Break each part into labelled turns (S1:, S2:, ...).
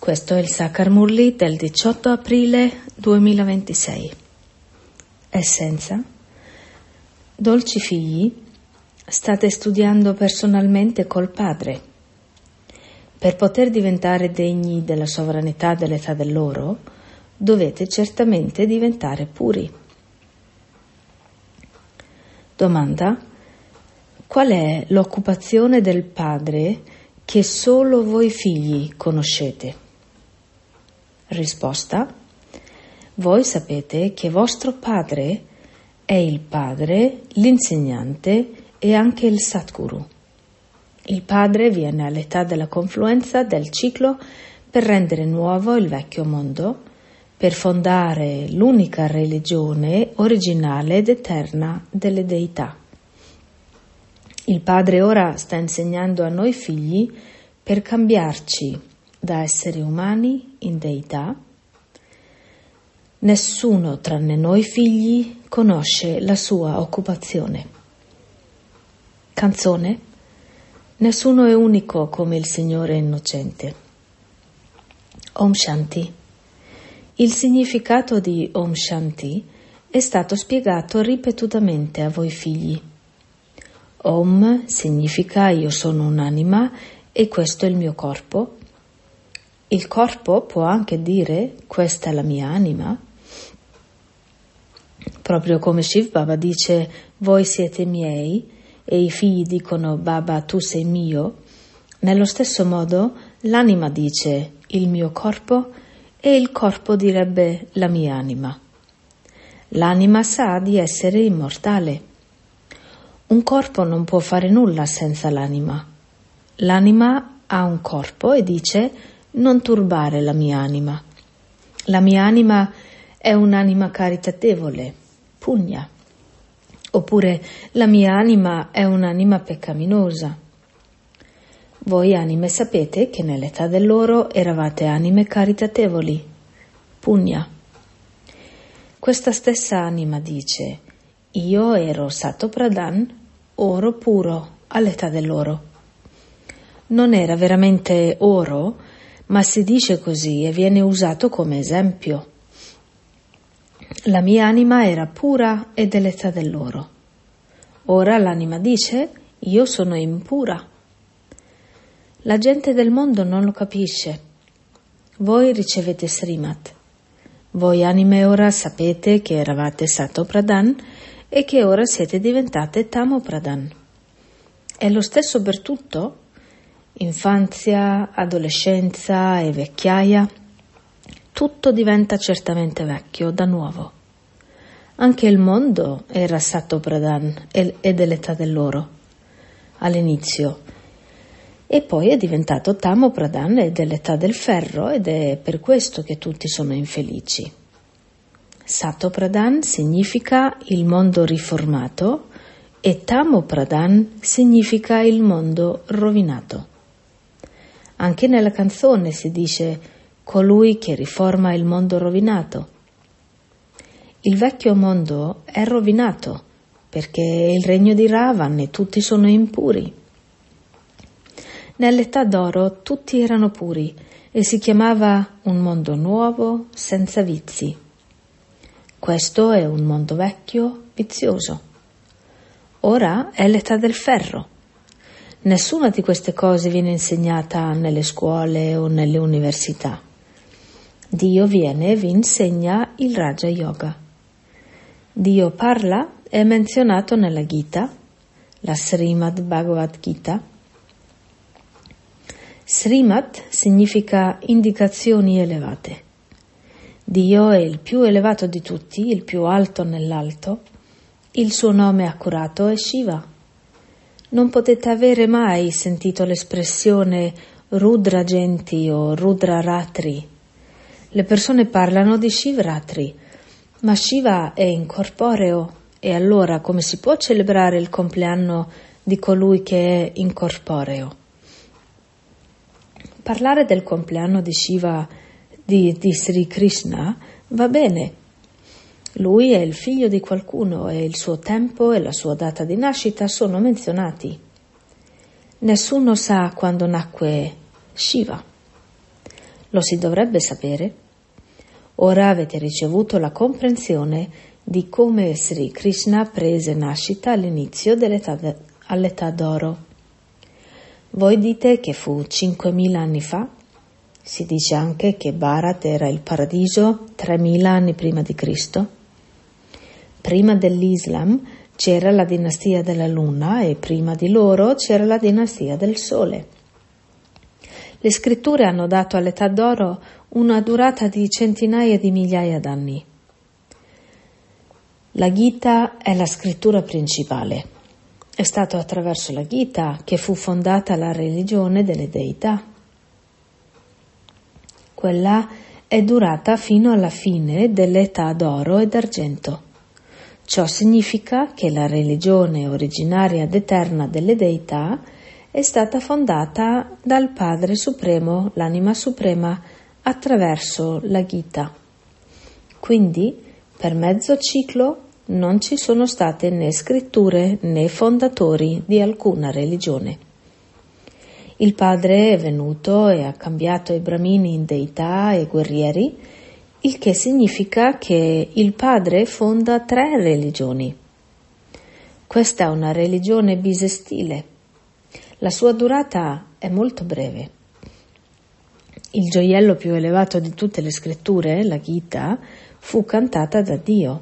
S1: Questo è il Sakar Murli del 18 aprile 2026. Essenza. Dolci figli, state studiando personalmente col Padre. Per poter diventare degni della sovranità dell'età dell'oro, dovete certamente diventare puri. Domanda. Qual è l'occupazione del Padre che solo voi figli conoscete? Risposta. Voi sapete che vostro padre è il padre, l'insegnante e anche il Satguru. Il padre viene all'età della confluenza del ciclo per rendere nuovo il vecchio mondo, per fondare l'unica religione originale ed eterna delle deità. Il padre ora sta insegnando a noi figli per cambiarci da esseri umani in deità. Nessuno tranne noi figli conosce la sua occupazione. Canzone. Nessuno è unico come il Signore innocente. Om Shanti. Il significato di Om Shanti è stato spiegato ripetutamente a voi figli. Om significa io sono un'anima e questo è il mio corpo. Il corpo può anche dire questa è la mia anima. Proprio come Shiv Baba dice voi siete miei e i figli dicono Baba tu sei mio, nello stesso modo l'anima dice il mio corpo e il corpo direbbe la mia anima. L'anima sa di essere immortale. Un corpo non può fare nulla senza l'anima. L'anima ha un corpo e dice non turbare la mia anima. La mia anima è un'anima caritatevole, pugna. Oppure la mia anima è un'anima peccaminosa. Voi anime sapete che nell'età dell'oro eravate anime caritatevoli, pugna. Questa stessa anima dice io ero Sato Pradhan, oro puro, all'età dell'oro. Non era veramente oro, ma si dice così e viene usato come esempio. La mia anima era pura e dell'età dell'oro. Ora l'anima dice, io sono impura. La gente del mondo non lo capisce. Voi ricevete Srimat. Voi anime ora sapete che eravate Sato Pradhan e che ora siete diventate Tamo Pradhan. È lo stesso per tutto? Infanzia, adolescenza e vecchiaia, tutto diventa certamente vecchio da nuovo. Anche il mondo era Sato Pradhan e dell'età dell'oro all'inizio e poi è diventato Tamo Pradhan e dell'età del ferro ed è per questo che tutti sono infelici. Sato Pradhan significa il mondo riformato e Tamo Pradhan significa il mondo rovinato. Anche nella canzone si dice colui che riforma il mondo rovinato. Il vecchio mondo è rovinato perché è il regno di Ravan e tutti sono impuri. Nell'età d'oro tutti erano puri e si chiamava un mondo nuovo senza vizi. Questo è un mondo vecchio, vizioso. Ora è l'età del ferro. Nessuna di queste cose viene insegnata nelle scuole o nelle università. Dio viene e vi insegna il Raja Yoga. Dio parla, è menzionato nella Gita, la Srimad Bhagavad Gita. Srimad significa indicazioni elevate. Dio è il più elevato di tutti, il più alto nell'alto. Il suo nome accurato è Shiva. Non potete avere mai sentito l'espressione Rudra Genti o Rudra Ratri. Le persone parlano di Shivratri, ma Shiva è incorporeo e allora come si può celebrare il compleanno di colui che è incorporeo? Parlare del compleanno di Shiva, di Sri Krishna, va bene. Lui è il figlio di qualcuno e il suo tempo e la sua data di nascita sono menzionati. Nessuno sa quando nacque Shiva. Lo si dovrebbe sapere. Ora avete ricevuto la comprensione di come Sri Krishna prese nascita all'inizio all'età d'oro. Voi dite che fu 5.000 anni fa? Si dice anche che Bharat era il paradiso 3.000 anni prima di Cristo. Prima dell'Islam c'era la dinastia della Luna e prima di loro c'era la dinastia del Sole. Le scritture hanno dato all'età d'oro una durata di centinaia di migliaia d'anni. La Gita è la scrittura principale. È stato attraverso la Gita che fu fondata la religione delle deità. Quella è durata fino alla fine dell'età d'oro e d'argento. Ciò significa che la religione originaria ed eterna delle deità è stata fondata dal Padre Supremo, l'Anima Suprema, attraverso la Gita. Quindi, per mezzo ciclo, non ci sono state né scritture né fondatori di alcuna religione. Il Padre è venuto e ha cambiato i Brahmini in deità e guerrieri, il che significa che il Padre fonda 3 religioni. Questa è una religione bisestile. La sua durata è molto breve. Il gioiello più elevato di tutte le scritture, la Gita, fu cantata da Dio.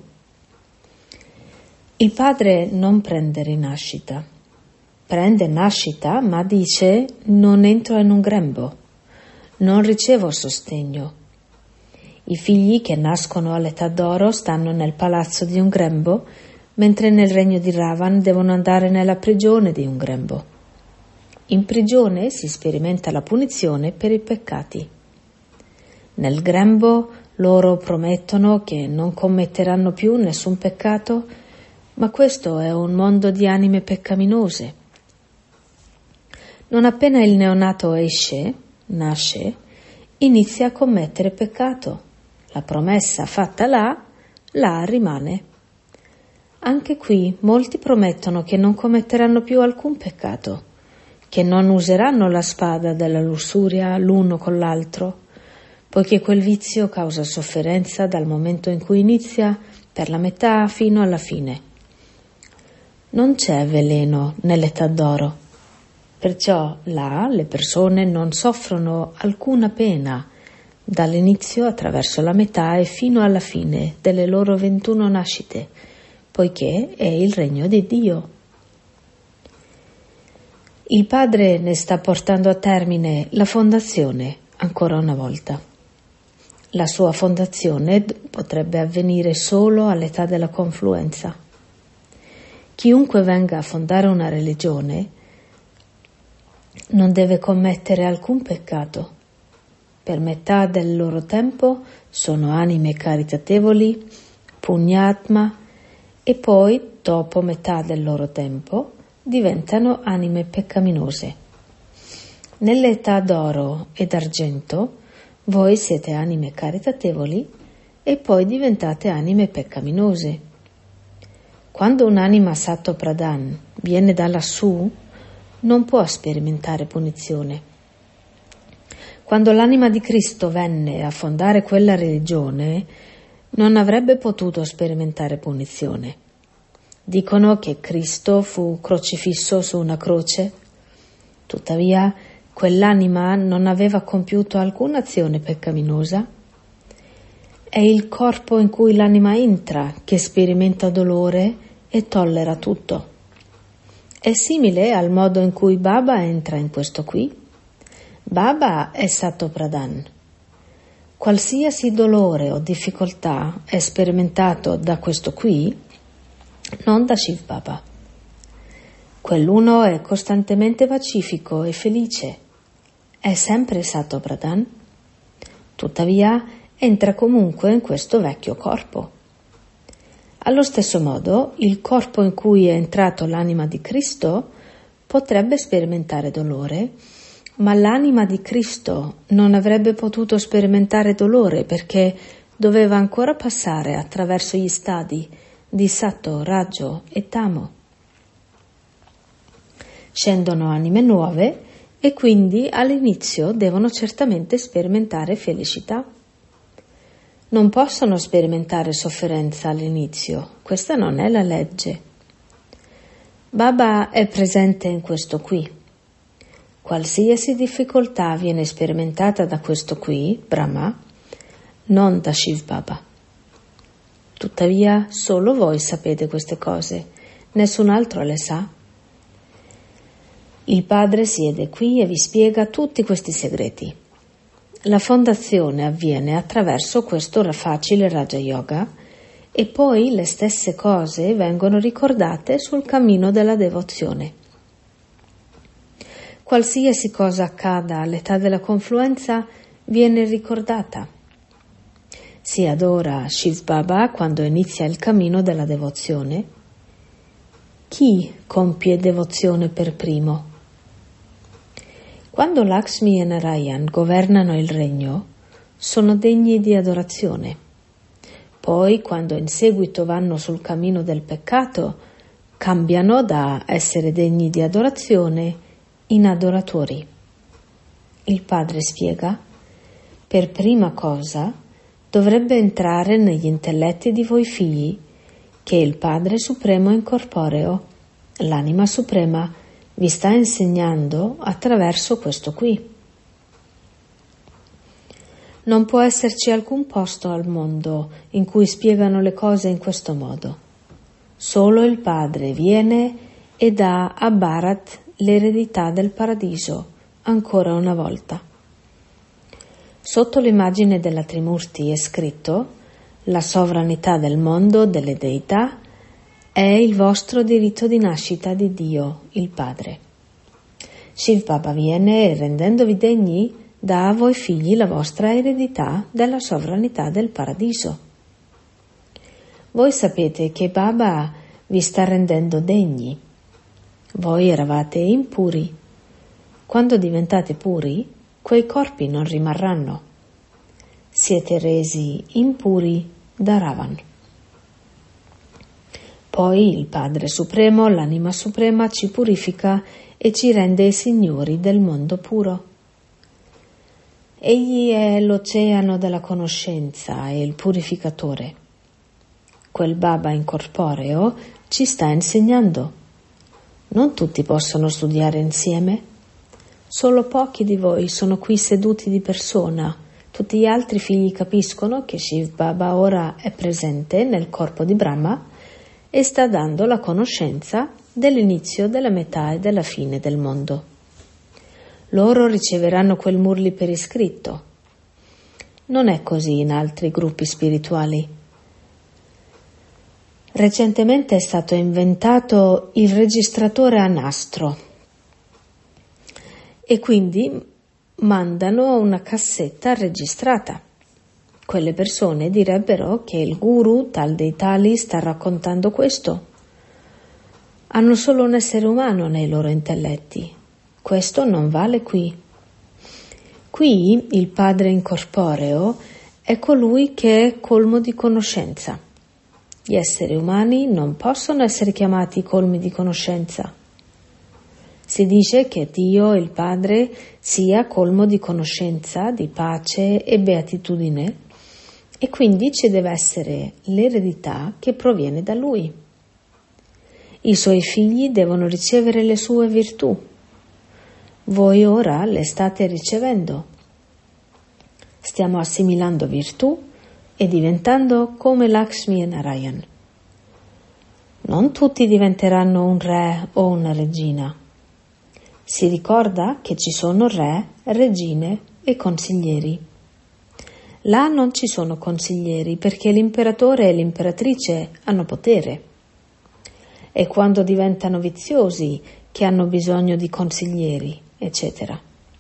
S1: Il Padre non prende rinascita. Prende nascita, ma dice: non entro in un grembo, non ricevo sostegno. I figli che nascono all'età d'oro stanno nel palazzo di un grembo, mentre nel regno di Ravan devono andare nella prigione di un grembo. In prigione si sperimenta la punizione per i peccati. Nel grembo loro promettono che non commetteranno più nessun peccato, ma questo è un mondo di anime peccaminose. Non appena il neonato nasce, inizia a commettere peccato. La promessa fatta là rimane. Anche qui molti promettono che non commetteranno più alcun peccato, che non useranno la spada della lussuria l'uno con l'altro, poiché quel vizio causa sofferenza dal momento in cui inizia per la metà fino alla fine. Non c'è veleno nell'età d'oro. Perciò là le persone non soffrono alcuna pena dall'inizio attraverso la metà e fino alla fine delle loro 21 nascite, poiché è il regno di Dio. Il Padre ne sta portando a termine la fondazione ancora una volta. La sua fondazione potrebbe avvenire solo all'età della confluenza. Chiunque venga a fondare una religione non deve commettere alcun peccato. Per metà del loro tempo sono anime caritatevoli, punyatma, e poi, dopo metà del loro tempo, diventano anime peccaminose. Nell'età d'oro e d'argento voi siete anime caritatevoli e poi diventate anime peccaminose. Quando un'anima Sato Pradhan viene da lassù, non può sperimentare punizione. Quando l'anima di Cristo venne a fondare quella religione, non avrebbe potuto sperimentare punizione. Dicono che Cristo fu crocifisso su una croce, tuttavia quell'anima non aveva compiuto alcuna azione peccaminosa. È il corpo in cui l'anima entra che sperimenta dolore e tollera tutto. È simile al modo in cui Baba entra in questo qui. Baba è Sato Pradhan. Qualsiasi dolore o difficoltà è sperimentato da questo qui, non da Shiv Baba. Quell'uno è costantemente pacifico e felice. È sempre Sato Pradhan. Tuttavia entra comunque in questo vecchio corpo. Allo stesso modo, il corpo in cui è entrato l'anima di Cristo potrebbe sperimentare dolore, ma l'anima di Cristo non avrebbe potuto sperimentare dolore perché doveva ancora passare attraverso gli stadi di Sato, Rajo e Tamo. Scendono anime nuove e quindi all'inizio devono certamente sperimentare felicità. Non possono sperimentare sofferenza all'inizio, questa non è la legge. Baba è presente in questo qui. Qualsiasi difficoltà viene sperimentata da questo qui, Brahma, non da Shiv Baba. Tuttavia, solo voi sapete queste cose, nessun altro le sa. Il Padre siede qui e vi spiega tutti questi segreti. La fondazione avviene attraverso questo facile Raja Yoga e poi le stesse cose vengono ricordate sul cammino della devozione. Qualsiasi cosa accada all'età della confluenza viene ricordata. Si adora Shiv Baba quando inizia il cammino della devozione. Chi compie devozione per primo? Quando Lakshmi e Narayan governano il regno, sono degni di adorazione. Poi, quando in seguito vanno sul cammino del peccato, cambiano da essere degni di adorazione in adoratori. Il padre spiega: per prima cosa dovrebbe entrare negli intelletti di voi figli che il Padre Supremo incorporeo, l'anima suprema, vi sta insegnando attraverso questo qui. Non può esserci alcun posto al mondo in cui spiegano le cose in questo modo. Solo il Padre viene e dà a Bharat l'eredità del paradiso, ancora una volta. Sotto l'immagine della Trimurti è scritto: la sovranità del mondo, delle deità, è il vostro diritto di nascita di Dio, il Padre. Shiv Baba viene e, rendendovi degni, dà a voi figli la vostra eredità della sovranità del paradiso. Voi sapete che Baba vi sta rendendo degni. Voi eravate impuri. Quando diventate puri, quei corpi non rimarranno. Siete resi impuri da Ravan. Poi il Padre Supremo, l'anima suprema, ci purifica e ci rende i signori del mondo puro. Egli è l'oceano della conoscenza e il purificatore. Quel Baba incorporeo ci sta insegnando. Non tutti possono studiare insieme. Solo pochi di voi sono qui seduti di persona. Tutti gli altri figli capiscono che Shiv Baba ora è presente nel corpo di Brahma e sta dando la conoscenza dell'inizio, della metà e della fine del mondo. Loro riceveranno quel Murli per iscritto. Non è così in altri gruppi spirituali. Recentemente è stato inventato il registratore a nastro e quindi mandano una cassetta registrata. Quelle persone direbbero che il guru tal dei tali sta raccontando questo. Hanno solo un essere umano nei loro intelletti. Questo non vale qui. Qui il Padre incorporeo è colui che è colmo di conoscenza. Gli esseri umani non possono essere chiamati colmi di conoscenza. Si dice che Dio, il Padre, sia colmo di conoscenza, di pace e beatitudine, e quindi ci deve essere l'eredità che proviene da Lui. I suoi figli devono ricevere le sue virtù. Voi ora le state ricevendo. Stiamo assimilando virtù e diventando come Lakshmi e Narayan. Non tutti diventeranno un re o una regina. Si ricorda che ci sono re, regine e consiglieri. Là non ci sono consiglieri perché l'imperatore e l'imperatrice hanno potere. E quando diventano viziosi che hanno bisogno di consiglieri, eccetera.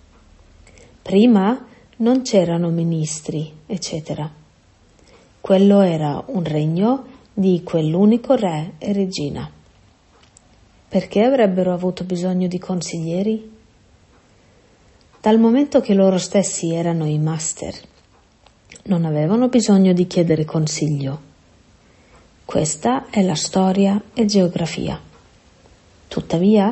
S1: Prima non c'erano ministri, eccetera. Quello era un regno di quell'unico re e regina. Perché avrebbero avuto bisogno di consiglieri? Dal momento che loro stessi erano i master, non avevano bisogno di chiedere consiglio. Questa è la storia e geografia. Tuttavia,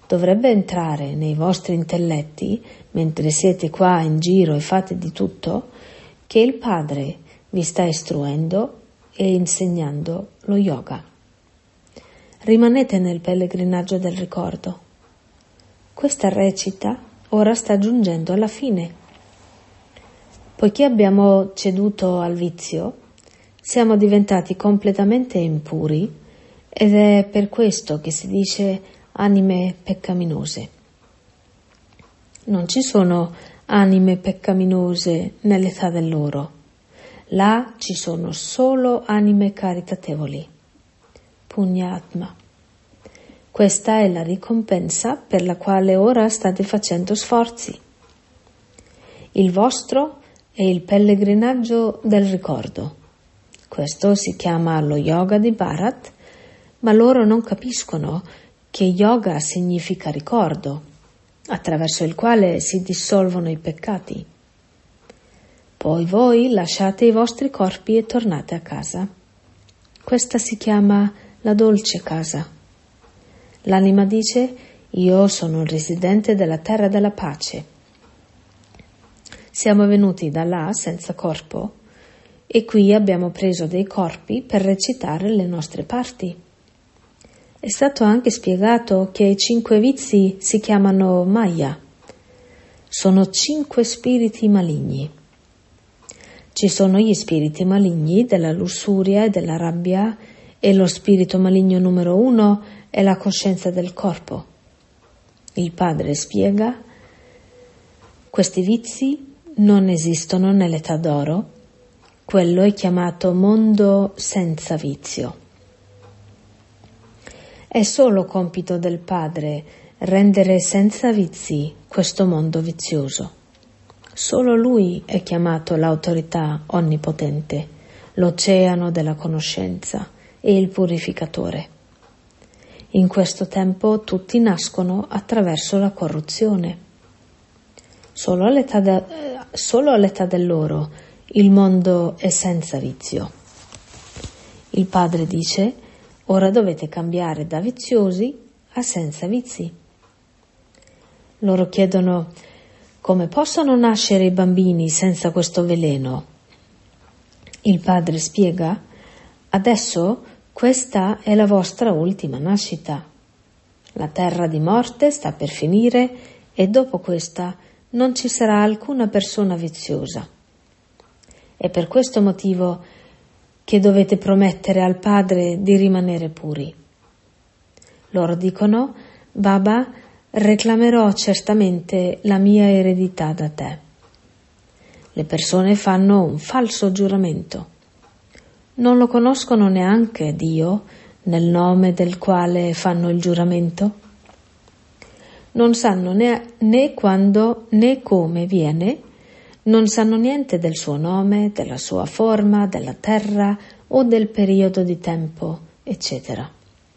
S1: Dovrebbe entrare nei vostri intelletti, mentre siete qua in giro e fate di tutto, che il Padre vi sta istruendo e insegnando lo yoga. Rimanete nel pellegrinaggio del ricordo. Questa recita ora sta giungendo alla fine. Poiché abbiamo ceduto al vizio, siamo diventati completamente impuri ed è per questo che si dice anime peccaminose. Non ci sono anime peccaminose nell'età dell'oro. Là ci sono solo anime caritatevoli. Punyatma. Questa è la ricompensa per la quale ora state facendo sforzi. Il vostro è il pellegrinaggio del ricordo. Questo si chiama lo yoga di Bharat, ma loro non capiscono che yoga significa ricordo, attraverso il quale si dissolvono i peccati. Poi voi lasciate i vostri corpi e tornate a casa. Questa si chiama la dolce casa. L'anima dice: io sono il residente della terra della pace. Siamo venuti da là senza corpo e qui abbiamo preso dei corpi per recitare le nostre parti. È stato anche spiegato che i 5 vizi si chiamano Maya. Sono 5 spiriti maligni. Ci sono gli spiriti maligni della lussuria e della rabbia e lo spirito maligno numero 1 è la coscienza del corpo. Il Padre spiega: questi vizi non esistono nell'età d'oro, quello è chiamato mondo senza vizio. È solo compito del Padre rendere senza vizi questo mondo vizioso. Solo Lui è chiamato l'autorità onnipotente, l'oceano della conoscenza e il purificatore. In questo tempo tutti nascono attraverso la corruzione. Solo all'età dell'oro il mondo è senza vizio. Il Padre dice: ora dovete cambiare da viziosi a senza vizi. Loro chiedono: come possono nascere i bambini senza questo veleno? Il Padre spiega: adesso questa è la vostra ultima nascita. La terra di morte sta per finire e dopo questa non ci sarà alcuna persona viziosa. È per questo motivo che dovete promettere al Padre di rimanere puri. Loro dicono: Baba, reclamerò certamente la mia eredità da te. Le persone fanno un falso giuramento. Non lo conoscono neanche Dio, nel nome del quale fanno il giuramento. Non sanno né quando né come viene, non sanno niente del suo nome, della sua forma, della terra o del periodo di tempo, eccetera.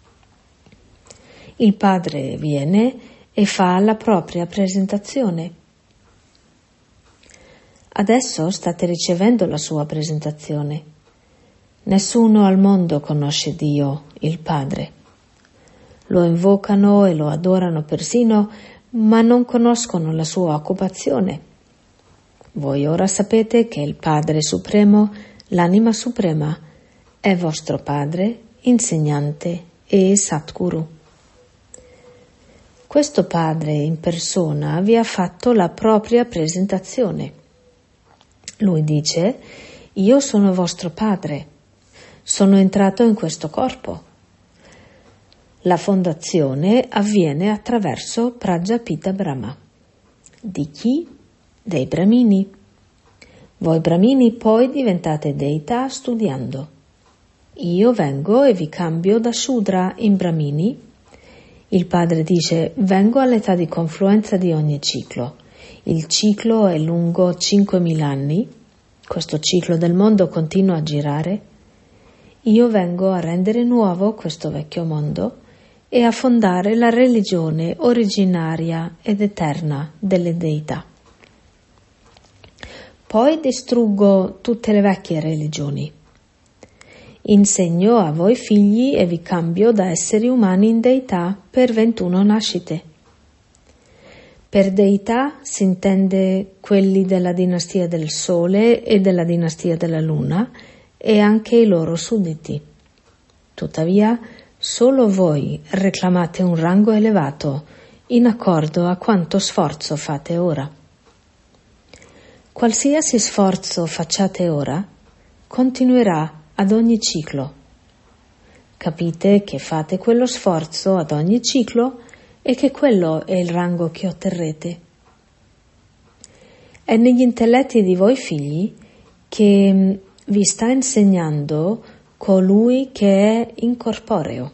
S1: Il Padre viene e fa la propria presentazione. Adesso state ricevendo la sua presentazione. Nessuno al mondo conosce Dio, il Padre. Lo invocano e lo adorano persino, ma non conoscono la sua occupazione. Voi ora sapete che il Padre Supremo, l'anima suprema, è vostro Padre, insegnante e Satguru. Questo Padre in persona vi ha fatto la propria presentazione. Lui dice: io sono vostro Padre, sono entrato in questo corpo. La fondazione avviene attraverso Prajapita Brahma. Di chi? Dei Brahmini. Voi Brahmini poi diventate deità studiando. Io vengo e vi cambio da Shudra in Brahmini. Il Padre dice: vengo all'età di confluenza di ogni ciclo. Il ciclo è lungo 5.000 anni. Questo ciclo del mondo continua a girare. Io vengo a rendere nuovo questo vecchio mondo e a fondare la religione originaria ed eterna delle deità. Poi distruggo tutte le vecchie religioni. Insegno a voi figli e vi cambio da esseri umani in deità per 21 nascite. Per deità si intende quelli della dinastia del Sole e della dinastia della Luna e anche i loro sudditi. Tuttavia, solo voi reclamate un rango elevato in accordo a quanto sforzo fate ora. Qualsiasi sforzo facciate ora continuerà ad ogni ciclo. Capite che fate quello sforzo ad ogni ciclo e che quello è il rango che otterrete. È negli intelletti di voi figli che vi sta insegnando colui che è incorporeo.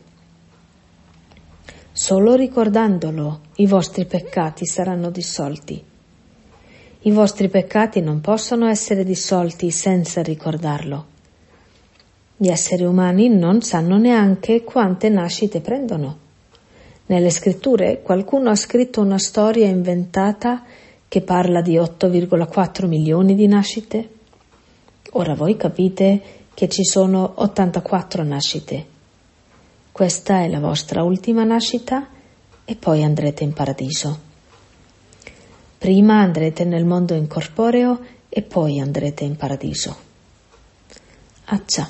S1: Solo ricordandolo i vostri peccati saranno dissolti. I vostri peccati non possono essere dissolti senza ricordarlo. Gli esseri umani non sanno neanche quante nascite prendono. Nelle scritture qualcuno ha scritto una storia inventata che parla di 8,4 milioni di nascite. Ora voi capite che ci sono 84 nascite. Questa è la vostra ultima nascita e poi andrete in paradiso. Prima andrete nel mondo incorporeo e poi andrete in paradiso. Accia.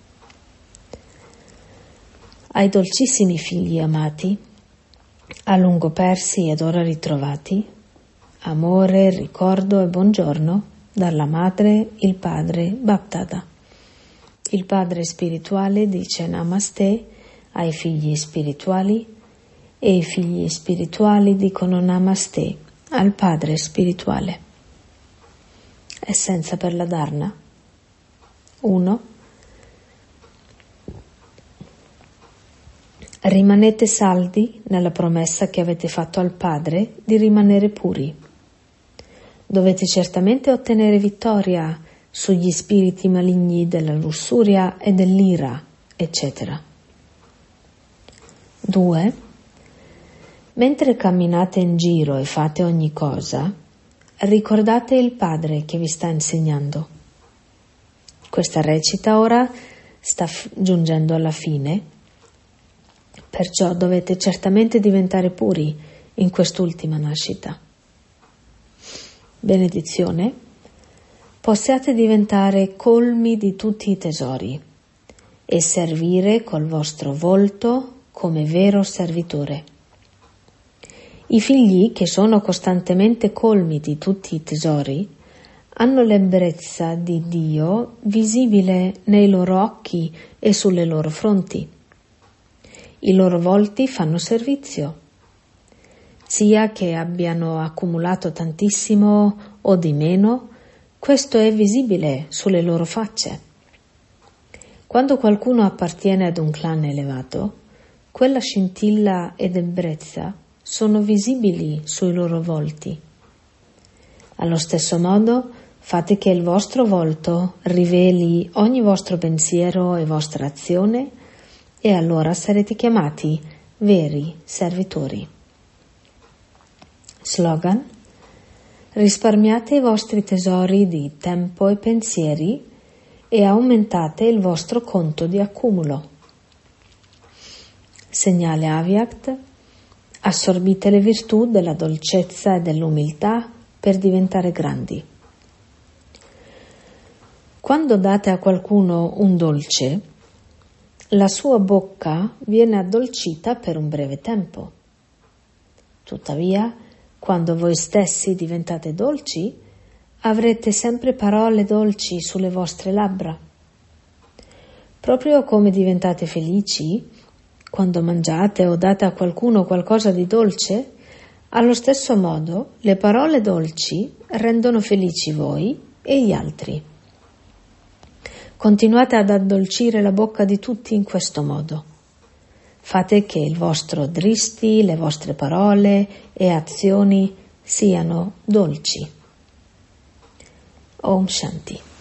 S1: Ai dolcissimi figli amati, a lungo persi ed ora ritrovati, amore, ricordo e buongiorno dalla madre, il padre Bapdada. Il padre spirituale dice Namaste ai figli spirituali e i figli spirituali dicono Namaste al padre spirituale. Essenza per la Dharna. 1. Rimanete saldi nella promessa che avete fatto al Padre di rimanere puri. Dovete certamente ottenere vittoria sugli spiriti maligni della lussuria e dell'ira, eccetera. 2. Mentre camminate in giro e fate ogni cosa, ricordate il Padre che vi sta insegnando. Questa recita ora sta giungendo alla fine. Perciò dovete certamente diventare puri in quest'ultima nascita. Benedizione. Possiate diventare colmi di tutti i tesori e servire col vostro volto come vero servitore. I figli che sono costantemente colmi di tutti i tesori hanno l'ebbrezza di Dio visibile nei loro occhi e sulle loro fronti. I loro volti fanno servizio, sia che abbiano accumulato tantissimo o di meno, questo è visibile sulle loro facce. Quando qualcuno appartiene ad un clan elevato, quella scintilla ed ebbrezza sono visibili sui loro volti. Allo stesso modo, fate che il vostro volto riveli ogni vostro pensiero e vostra azione e allora sarete chiamati veri servitori. Slogan: risparmiate i vostri tesori di tempo e pensieri e aumentate il vostro conto di accumulo. Segnale Avyakt: assorbite le virtù della dolcezza e dell'umiltà per diventare grandi. Quando date a qualcuno un dolce, la sua bocca viene addolcita per un breve tempo. Tuttavia, quando voi stessi diventate dolci, avrete sempre parole dolci sulle vostre labbra. Proprio come diventate felici quando mangiate o date a qualcuno qualcosa di dolce, allo stesso modo le parole dolci rendono felici voi e gli altri. Continuate ad addolcire la bocca di tutti in questo modo. Fate che il vostro dristi, le vostre parole e azioni siano dolci. Om Shanti.